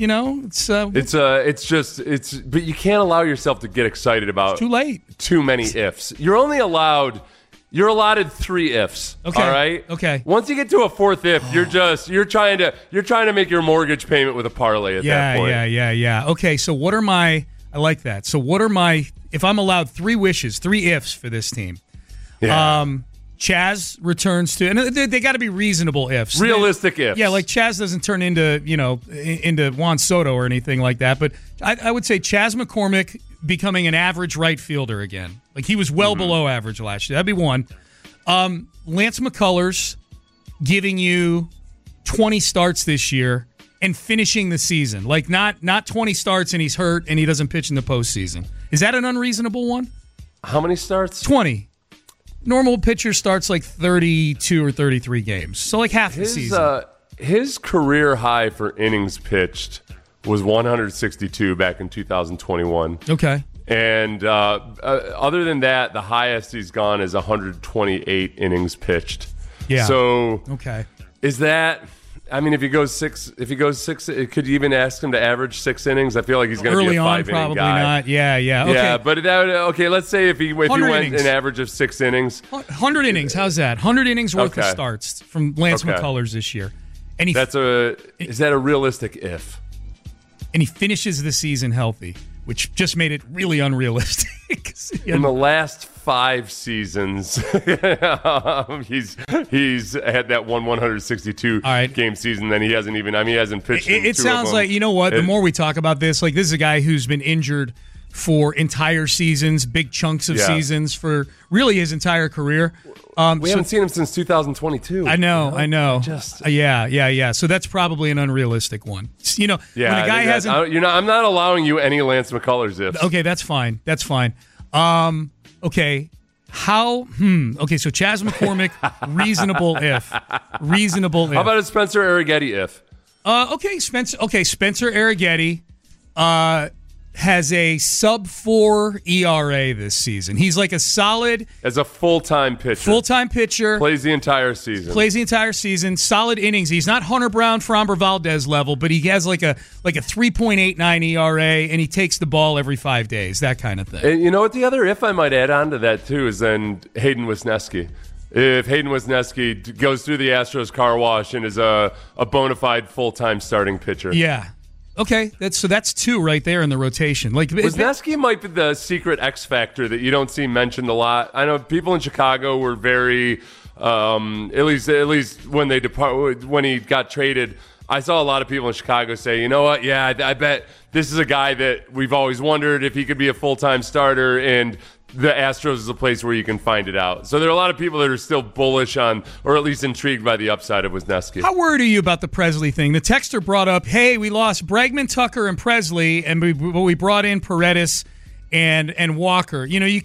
Speaker 8: But
Speaker 9: you can't allow yourself to get excited about
Speaker 8: too late.
Speaker 9: Too many ifs. You're allotted 3 ifs.
Speaker 8: Okay.
Speaker 9: All right.
Speaker 8: Okay.
Speaker 9: Once you get to a 4th if, you're trying to make your mortgage payment with a parlay at that point.
Speaker 8: Yeah. Okay. So what are I like that. So what are if I'm allowed 3 wishes, 3 ifs for this team?
Speaker 9: Yeah.
Speaker 8: Chas returns to, and they got to be reasonable ifs.
Speaker 9: Realistic ifs.
Speaker 8: Yeah, like Chas doesn't turn into Juan Soto or anything like that. But I would say Chas McCormick becoming an average right fielder again. Like he was well below average last year. That'd be one. Lance McCullers giving you 20 starts this year and finishing the season. Like not 20 starts and he's hurt and he doesn't pitch in the postseason. Is that an unreasonable one?
Speaker 9: How many starts?
Speaker 8: 20. Normal pitcher starts like 32 or 33 games. So like half the season.
Speaker 9: His career high for innings pitched was 162 back in 2021.
Speaker 8: Okay.
Speaker 9: And other than that, the highest he's gone is 128 innings pitched.
Speaker 8: Yeah.
Speaker 9: So
Speaker 8: okay.
Speaker 9: Is that... I mean, if he goes six, could you even ask him to average 6 innings? I feel like he's going to be a 5-inning
Speaker 8: probably
Speaker 9: guy.
Speaker 8: Not. Yeah. Okay.
Speaker 9: Yeah, but let's say if he went an average of 6 innings,
Speaker 8: 100 innings. How's that? 100 innings worth of starts from Lance McCullers this year, and is
Speaker 9: that a realistic if?
Speaker 8: And he finishes the season healthy, which just made it really unrealistic.
Speaker 9: In the last 5 seasons, he's had that 162 game season. Then he hasn't even. I mean, he hasn't pitched.
Speaker 8: It sounds like, you know what? The more we talk about this, like this is a guy who's been injured for entire seasons, big chunks of seasons for really his entire career.
Speaker 9: We haven't seen him since 2022.
Speaker 8: I know. Yeah. So that's probably an unrealistic one. When a guy hasn't,
Speaker 9: I'm not allowing you any Lance McCullers ifs.
Speaker 8: Okay, that's fine. Okay. How? Okay, so Chas McCormick, reasonable if.
Speaker 9: How about a Spencer Arrighetti if?
Speaker 8: Spencer Arrighetti. has a sub-4 ERA this season. He's like a solid...
Speaker 9: As a full-time pitcher. Plays the entire season. Solid innings. He's not Hunter Brown, Framber Valdez level, but he has like a 3.89 ERA, and he takes the ball every 5 days, that kind of thing. And you know what? The other if I might add on to that, too, is then Hayden Wesneski. If Hayden Wesneski goes through the Astros car wash and is a bona fide full-time starting pitcher.
Speaker 8: Yeah. Okay, that's two right there in the rotation. Like
Speaker 9: Wesneski might be the secret X factor that you don't see mentioned a lot. I know people in Chicago were very, at least when he got traded. I saw a lot of people in Chicago say, you know what? Yeah, I bet this is a guy that we've always wondered if he could be a full-time starter, and the Astros is a place where you can find it out. So there are a lot of people that are still bullish on, or at least intrigued by the upside of Wesneski.
Speaker 8: How worried are you about the Presley thing? The texter brought up, hey, we lost Bregman, Tucker, and Presley, and we brought in Paredes and Walker. You know, you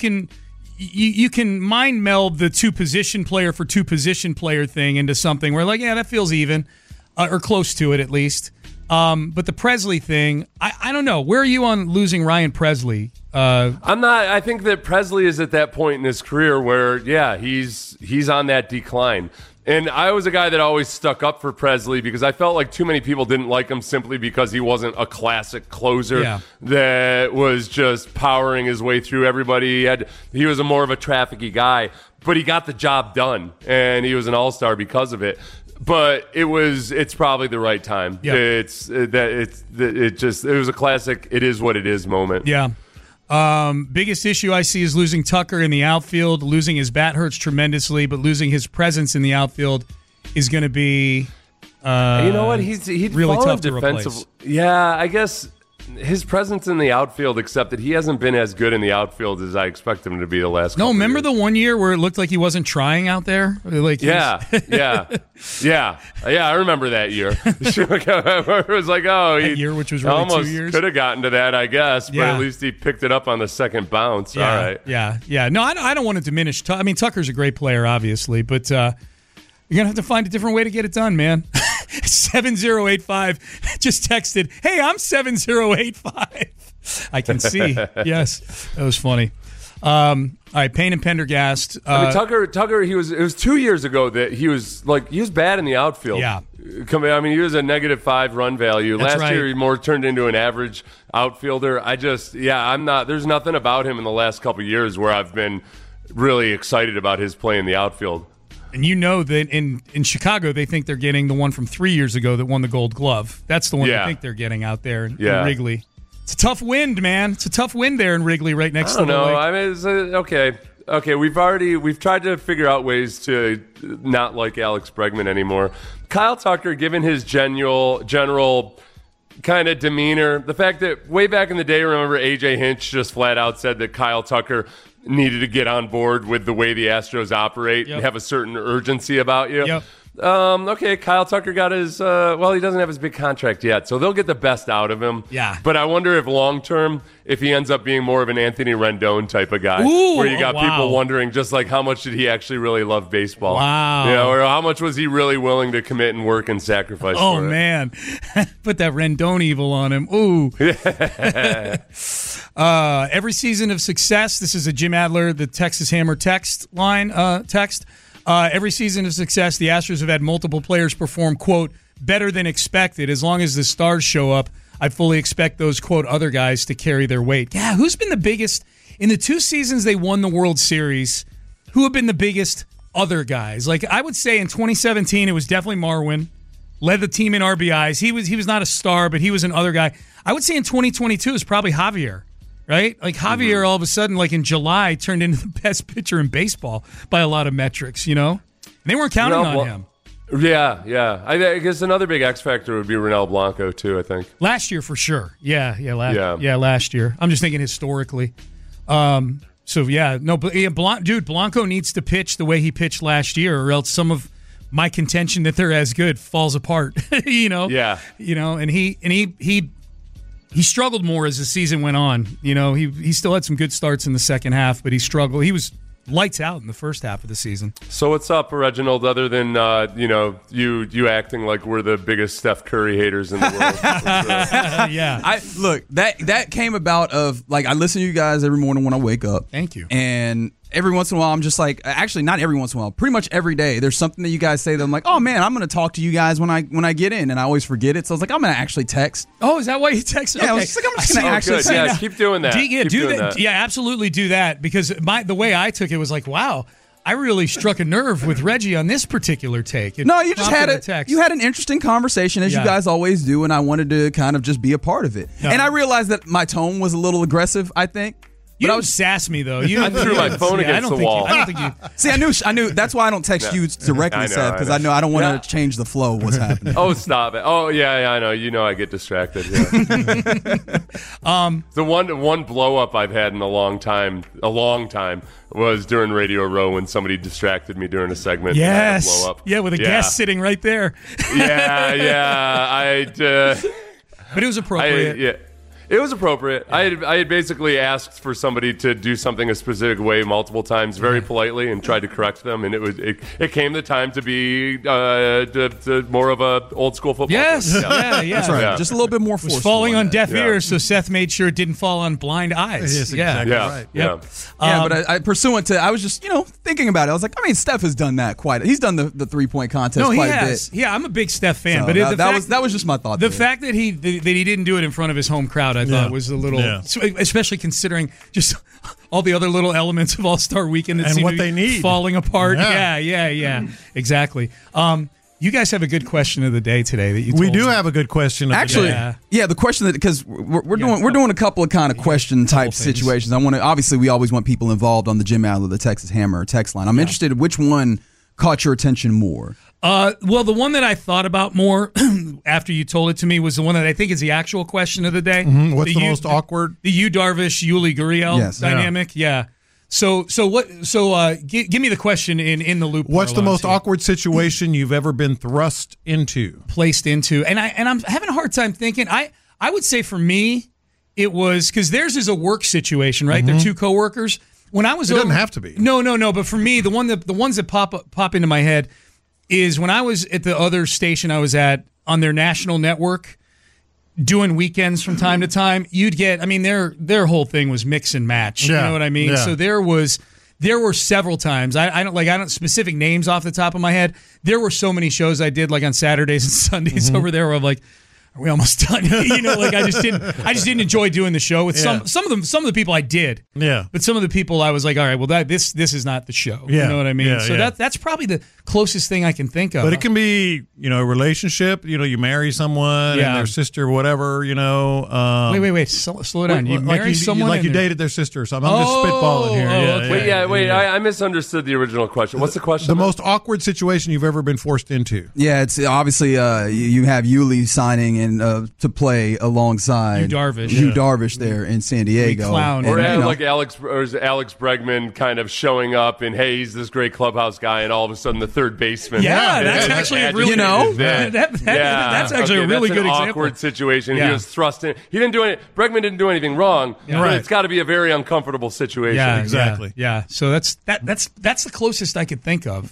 Speaker 8: can mind meld the two position player for two position player thing into something where, like, yeah, that feels even, or close to it at least. But the Presley thing, I don't know. Where are you on losing Ryan Presley?
Speaker 9: I'm not. I think that Presley is at that point in his career where, yeah, he's on that decline. And I was a guy that always stuck up for Presley because I felt like too many people didn't like him simply because he wasn't a classic closer that was just powering his way through everybody. He was more of a trafficky guy, but he got the job done, and he was an all-star because of it. But it's probably the right time.
Speaker 8: Yeah.
Speaker 9: It was a classic it is what it is moment.
Speaker 8: Yeah. Biggest issue I see is losing Tucker in the outfield. Losing his bat hurts tremendously, but losing his presence in the outfield is going to be
Speaker 9: you know what? He'd
Speaker 8: really
Speaker 9: fallen
Speaker 8: tough to replace.
Speaker 9: Yeah, I guess his presence in the outfield, except that he hasn't been as good in the outfield as I expect him to be the last couple
Speaker 8: remember
Speaker 9: years.
Speaker 8: the 1 year where it looked like he wasn't trying out there? Like
Speaker 9: yeah. I remember that year. It was like,
Speaker 8: that year, which was really
Speaker 9: almost
Speaker 8: 2 years.
Speaker 9: Could have gotten to that, I guess, but
Speaker 8: Yeah.
Speaker 9: at least he picked it up on the second bounce.
Speaker 8: Yeah,
Speaker 9: All right.
Speaker 8: Yeah. No, I don't want to diminish. I mean, Tucker's a great player, obviously, but you're going to have to find a different way to get it done, man. 7085 just texted, hey, I'm 7085. I can see. Yes, that was funny. All right, Payne and Pendergast.
Speaker 9: I mean, Tucker. It was 2 years ago that he was bad in the outfield.
Speaker 8: Yeah.
Speaker 9: I mean, he was a -5 run value.
Speaker 8: That's
Speaker 9: Last
Speaker 8: right.
Speaker 9: year, he more turned into an average outfielder. I'm not. There's nothing about him in the last couple of years where I've been really excited about his play in the outfield.
Speaker 8: And you know that in Chicago, they think they're getting the one from 3 years ago that won the Gold Glove. That's the one they think they're getting out there in Wrigley. It's a tough wind, man. It's a tough wind there in Wrigley, right next to the lake.
Speaker 9: I mean, it's, okay. We've tried to figure out ways to not like Alex Bregman anymore. Kyle Tucker, given his general kind of demeanor, the fact that way back in the day, remember AJ Hinch just flat out said that Kyle Tucker needed to get on board with the way the Astros operate and have a certain urgency about you.
Speaker 8: Yep.
Speaker 9: Okay, Kyle Tucker got his, he doesn't have his big contract yet, so they'll get the best out of him.
Speaker 8: Yeah.
Speaker 9: But I wonder if long-term, if he ends up being more of an Anthony Rendon type of guy, where you got people wondering just like how much did he actually really love baseball?
Speaker 8: Wow.
Speaker 9: You know, or how much was he really willing to commit and work and sacrifice for it?
Speaker 8: Oh, man. Put that Rendon evil on him. Ooh. Every season of success, this is a Jim Adler, the Texas Hammer text line text. Every season of success, the Astros have had multiple players perform, quote, better than expected. As long as the stars show up, I fully expect those, quote, other guys to carry their weight. Yeah, who's been the biggest in the 2 seasons they won the World Series? Who have been the biggest other guys? Like, I would say in 2017, it was definitely Marwin. Led the team in RBIs. He was not a star, but he was an other guy. I would say in 2022, it was probably Javier. Right? Like Javier all of a sudden, like in July, turned into the best pitcher in baseball by a lot of metrics, you know? And they weren't counting on him.
Speaker 9: Yeah. I guess another big X factor would be Ronel Blanco, too, I think.
Speaker 8: Last year, for sure. Last year. I'm just thinking historically. Blanco needs to pitch the way he pitched last year, or else some of my contention that they're as good falls apart, you know?
Speaker 9: Yeah.
Speaker 8: You know, and he struggled more as the season went on. You know, he still had some good starts in the second half, but he struggled. He was lights out in the first half of the season.
Speaker 9: So what's up, Reginald? Other than you acting like we're the biggest Steph Curry haters in the world.
Speaker 8: Yeah.
Speaker 2: Look, that came about of like I listen to you guys every morning when I wake up.
Speaker 8: Thank you.
Speaker 2: And every once in a while, I'm just like, actually, not every once in a while, pretty much every day, there's something that you guys say that I'm like, oh man, I'm going to talk to you guys when I get in, and I always forget it. So I was like, I'm going to actually text.
Speaker 8: Oh, is that why you text?
Speaker 2: Yeah,
Speaker 8: okay.
Speaker 2: I was just like, I'm just going to actually say
Speaker 9: Yeah, keep doing that.
Speaker 8: do that. Yeah, absolutely do that, because the way I took it was like, wow, I really struck a nerve with Reggie on this particular take.
Speaker 2: No, you just had an interesting conversation, as you guys always do, and I wanted to kind of just be a part of it. No. And I realized that my tone was a little aggressive, I think.
Speaker 8: You don't sass me, though.
Speaker 9: I threw my phone against the wall.
Speaker 8: I don't think you.
Speaker 2: See, I knew. That's why I don't text you directly, Seth, because I know I don't want to change the flow of what's happening.
Speaker 9: Oh, stop it. Oh, yeah, I know. You know I get distracted. Yeah. The one blow up I've had in a long time, was during Radio Row when somebody distracted me during a segment.
Speaker 8: Yes.
Speaker 9: Blow up.
Speaker 8: Yeah, with a guest sitting right there.
Speaker 9: Yeah.
Speaker 8: But it was appropriate.
Speaker 9: It was appropriate. I had basically asked for somebody to do something a specific way multiple times, very politely, and tried to correct them. And it came the time to be more of a old school football.
Speaker 8: Yes,
Speaker 9: team.
Speaker 8: yeah.
Speaker 2: That's right.
Speaker 9: Yeah.
Speaker 2: Just a little bit more forceful.
Speaker 8: It was falling on deaf ears, so Seth made sure it didn't fall on blind eyes.
Speaker 2: Yes, exactly right.
Speaker 9: Yeah.
Speaker 2: But I pursuant to, I was just thinking about it. I was like, I mean, Steph has done that he's done the 3-point contest quite a bit.
Speaker 8: Yeah, I'm a big Steph fan,
Speaker 2: So
Speaker 8: but
Speaker 2: that was just my thought.
Speaker 8: The fact that he didn't do it in front of his home crowd, I thought was a little, especially considering just all the other little elements of All-Star Weekend that
Speaker 22: and
Speaker 8: seem
Speaker 22: what
Speaker 8: to be
Speaker 22: they need
Speaker 8: falling apart. Yeah, exactly. You guys have a good question of the day today that you told
Speaker 22: We do
Speaker 8: me.
Speaker 22: have a good question of
Speaker 2: Actually,
Speaker 22: the day.
Speaker 2: the question that, because we're doing a couple of kind of question type situations. I want to, obviously we always want people involved on the Jim Adler, the Texas Hammer text line. I'm interested in which one caught your attention more.
Speaker 8: Well, the one that I thought about more after you told it to me was the one that I think is the actual question of the day.
Speaker 22: Mm-hmm. What's the most awkward?
Speaker 8: The Yu Darvish, Yuli Gurriel dynamic. Yeah. So what? Give me the question in the loop.
Speaker 22: What's the most awkward situation you've ever been thrust into?
Speaker 8: Placed into, and I'm having a hard time thinking. I would say for me, it was because theirs is a work situation, right? They're two coworkers. When I was,
Speaker 22: it doesn't have to be.
Speaker 8: No. But for me, the ones that pop into my head is when I was at the other station I was at on their national network doing weekends from time to time. You'd get, I mean, their whole thing was mix and match.
Speaker 22: Yeah.
Speaker 8: You know what I mean?
Speaker 22: Yeah.
Speaker 8: So there were several times. I don't specific names off the top of my head. There were so many shows I did like on Saturdays and Sundays over there where I'm like, are we almost done? I just didn't enjoy doing the show with some of the people I did.
Speaker 22: Yeah.
Speaker 8: But some of the people I was like, all right, well this is not the show.
Speaker 22: Yeah.
Speaker 8: You know what I mean?
Speaker 22: Yeah,
Speaker 8: so that's probably the closest thing I can think of.
Speaker 22: But it can be, a relationship. You marry someone and their sister, whatever. Wait.
Speaker 8: Slow down. You marry someone,
Speaker 22: you dated their sister or something. I'm just spitballing here.
Speaker 9: Okay. I misunderstood the original question. What's the question?
Speaker 22: The most awkward situation you've ever been forced into.
Speaker 2: Yeah, it's obviously you have Yuli signing and to play alongside
Speaker 8: Yu
Speaker 2: Darvish there in San Diego.
Speaker 9: Or like Alex Bregman kind of showing up and hey, he's this great clubhouse guy, and all of a sudden the third baseman.
Speaker 8: Yeah, that's actually a really that's actually a really good example.
Speaker 9: Awkward situation. Yeah. He was thrust in. He didn't do any. Bregman didn't do anything wrong. Yeah. But it's got to be a very uncomfortable situation.
Speaker 22: Yeah, exactly.
Speaker 8: Yeah. So that's the closest I could think of.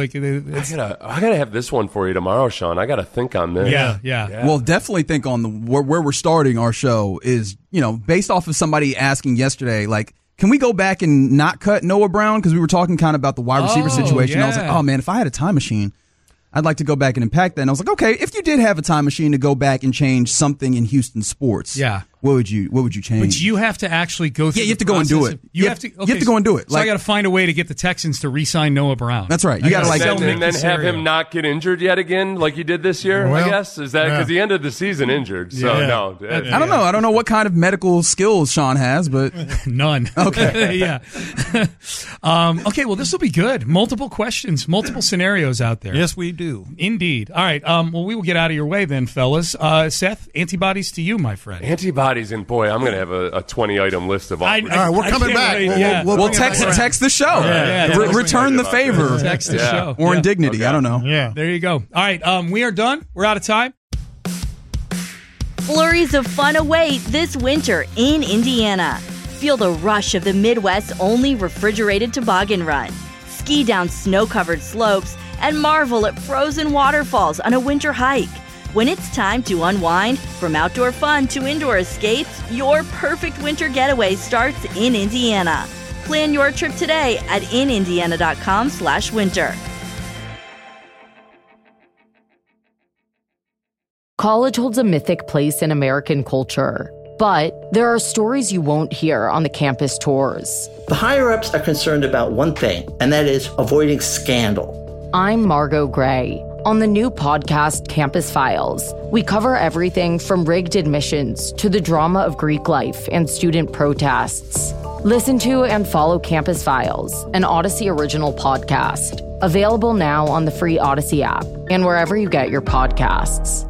Speaker 9: I gotta have this one for you tomorrow, Sean. I gotta think on this.
Speaker 8: Yeah.
Speaker 2: Well, definitely think on where we're starting our show is based off of somebody asking yesterday, like, can we go back and not cut Noah Brown? Because we were talking kind of about the wide receiver situation.
Speaker 8: Yeah.
Speaker 2: I was like, oh man, if I had a time machine, I'd like to go back and impact that. And I was like, okay, if you did have a time machine to go back and change something in Houston sports, what would you change?
Speaker 8: But you have to actually go through.
Speaker 2: Yeah, you have to go and do it. You have to go and do it.
Speaker 8: So I got to find a way to get the Texans to re-sign Noah Brown.
Speaker 2: That's right. You got to
Speaker 9: and then have him not get injured yet again, like he did this year. I guess is that because he ended the season injured. So no,
Speaker 2: I don't know. I don't know what kind of medical skills Sean has, but
Speaker 8: none.
Speaker 2: Okay,
Speaker 8: yeah. Okay, well, this will be good. Multiple questions, multiple scenarios out there.
Speaker 22: Yes, we do.
Speaker 8: Indeed. All right. Well, we will get out of your way then, fellas. Seth, antibodies to you, my friend.
Speaker 9: Antibodies, and boy, I'm going to have a 20-item list of all.
Speaker 22: All right, we're coming back.
Speaker 2: We'll text the show. Return the favor.
Speaker 8: Text the show.
Speaker 2: Or indignity. Okay. I don't know.
Speaker 22: Yeah.
Speaker 8: There you go. All right. We are done. We're out of time.
Speaker 23: Flurries of fun await this winter in Indiana.
Speaker 3: Feel the rush of the Midwest's only refrigerated toboggan run. Ski down snow-covered slopes and marvel at frozen waterfalls on a winter hike. When it's time to unwind, from outdoor fun to indoor escapes, your perfect winter getaway starts in Indiana. Plan your trip today at inindiana.com/winter.
Speaker 4: College holds a mythic place in American culture, but there are stories you won't hear on the campus tours.
Speaker 23: The higher-ups are concerned about one thing, and that is avoiding scandal.
Speaker 4: I'm Margot Gray. On the new podcast, Campus Files, we cover everything from rigged admissions to the drama of Greek life and student protests. Listen to and follow Campus Files, an Odyssey original podcast. Available now on the free Odyssey app and wherever you get your podcasts.